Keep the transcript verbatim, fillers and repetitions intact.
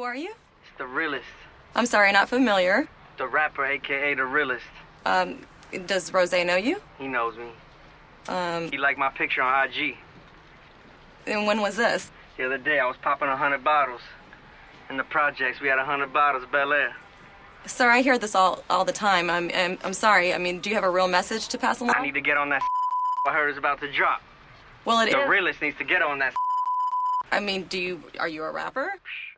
Who are you? It's the realest. I'm sorry, not familiar. The rapper, a k a the realest. Um, does Rose know you? He knows me. Um, He liked my picture on I G. and when was this? The other day, I was popping a hundred bottles. In the projects, we had a hundred bottles of Bel Air. Sir, I hear this all all the time. I'm, I'm I'm sorry. I mean, do you have a real message to pass along? I need to get on that I heard it's about to drop. Well, it The is. realest needs to get on that I mean, do you are you a rapper?